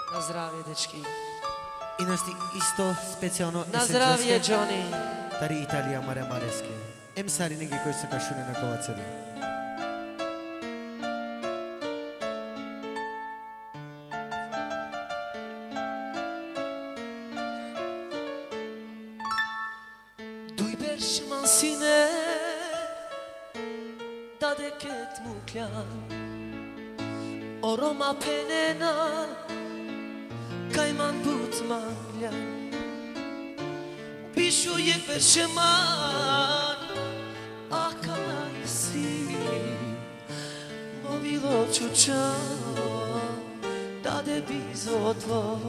Na zdravje, dečki. I nešto isto specijalno Na zdravje, Johnny. Tari Italija Mare Mareske. Emsari neki koji su kašune na kovaceli. Duj bersh mansine da deket muklan Oroma penena kajman but manglan Bishu je perşeman akala isi Movilo čučan da de bizotlo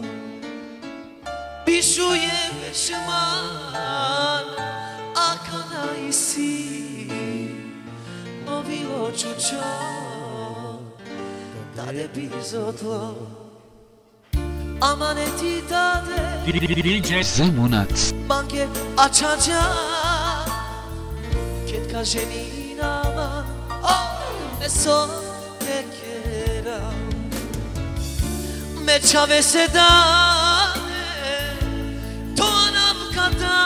Bishu je perşeman akala isi Movilo čučan da de bizotlo Amaneti dade DJ Zemunat Banke açacak Ketka ženinama Ne son tekera Me čave se dane To nam kada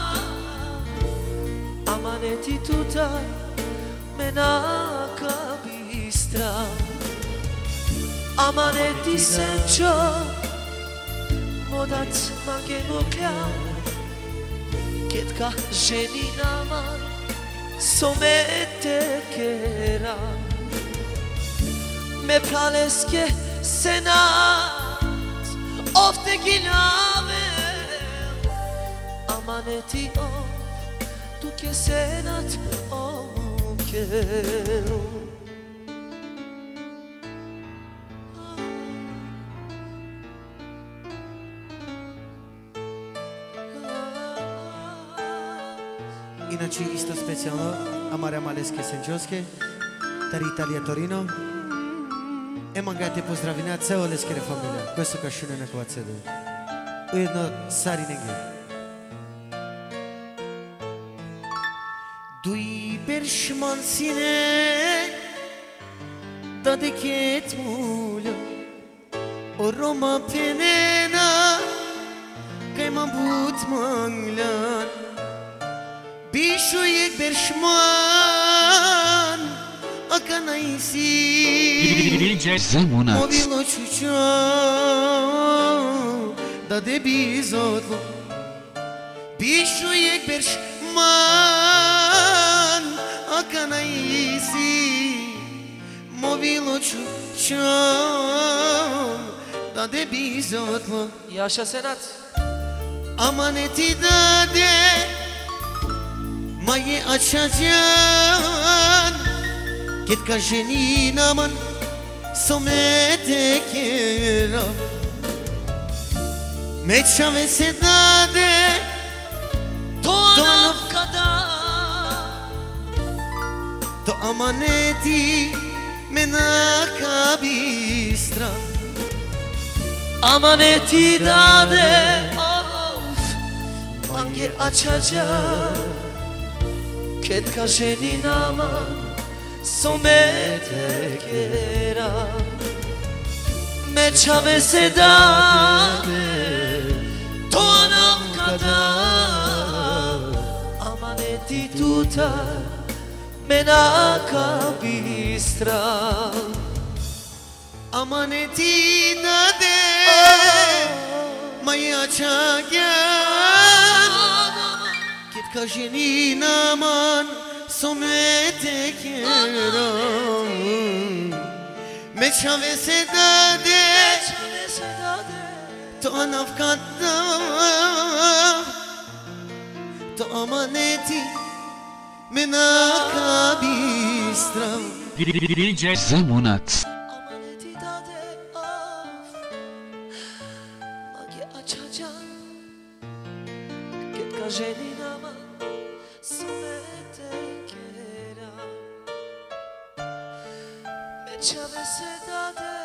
Amaneti tutaj Me naka bistra Amaneti senčo Modac mange muklja Ketka ženinama Somete kera Me praleske senat Ofte gilave Amaneti of Tu ke senat okero Inače isto specijalno Amare Maleske Senčovske, Tari Italija Torino. Emangate pozdravljena ceo leskere familija koje su kašune na kovaceli. Ujedno Sari Negi. Duj bershman sine da deket mulja O Roma penena kajman but manglan Bishu yek bershman akana isi DJ Zemunat Movilo čuča da de bizotlo Bishu yek bershman akana isi Movilo čuča da de bizotlo Yaşa Senat Amaneti dade Maje açacak Ketka ženinaman Somete kera Me čave se dade To nam kada To amaneti Me naka bistra Amaneti dade Mange açacak Ketka ženinama Somete kera Me čave se dade To nam kada Amaneti tutaj Me naka bistra Amaneti dade Maje açacak Ketka ženinaman Somete kera Me čave se dade To nafkada To amaneti Me naka bistra DJ Zemunat Amaneti dade Mange açacak Ketka ženinama Somete kera Me čave se dade